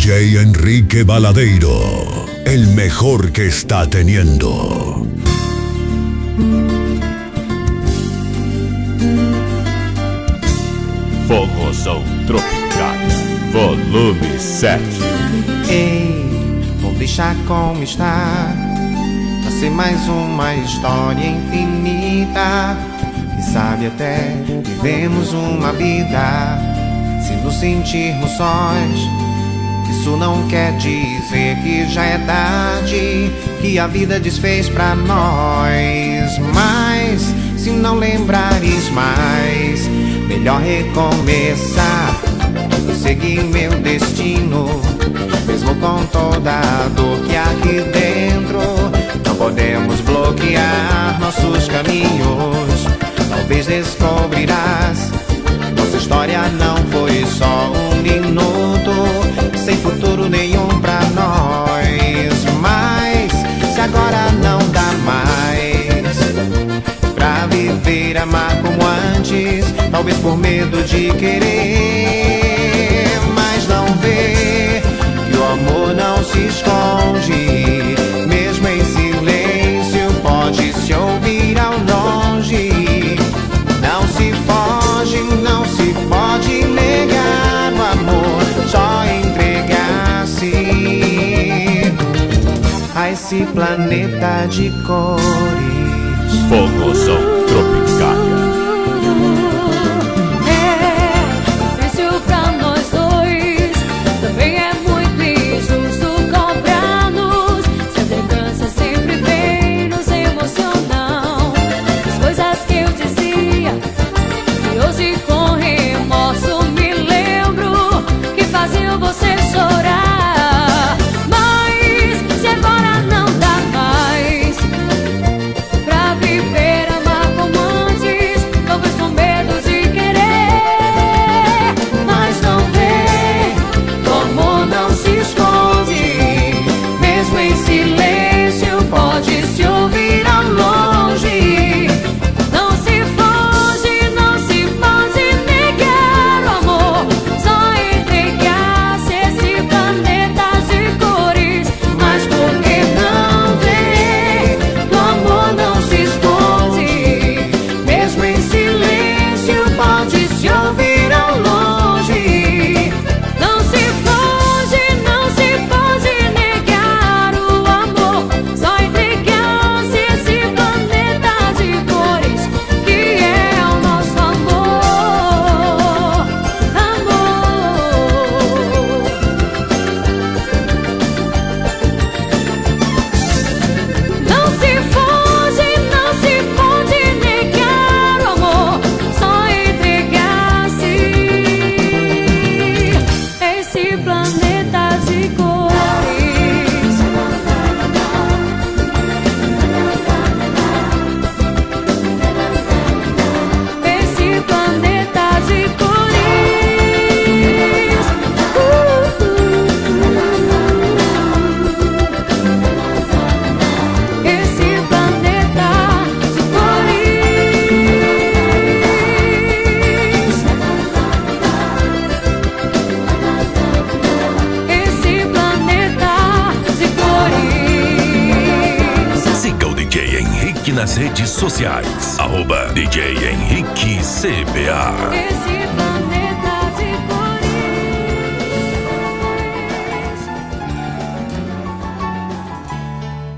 DJ Enrique Baladeiro, el mejor que está teniendo. Forrozão Tropical, volume 7. Ei, vou deixar como está. Vai ser mais uma história infinita. Quem sabe até vivemos uma vida. Se nos sentirmos sós, isso não quer dizer que já é tarde, que a vida desfez pra nós. Mas se não lembrares mais, melhor recomeçar, seguir meu destino, mesmo com toda a dor que há aqui dentro. Não podemos bloquear nossos caminhos. Talvez descobrirás, nossa história não foi só um minuto, sem futuro nenhum pra nós. Mas se agora não dá mais pra viver, amar como antes, talvez por medo de querer, mas não vê que o amor não se esconde, mesmo em silêncio pode se ouvir ao longe. Não se foge, não se pode negar o amor, só entregar-se a esse planeta de cores. Forrozão Tropical. Nas redes sociais, @DJ Henrique CBA.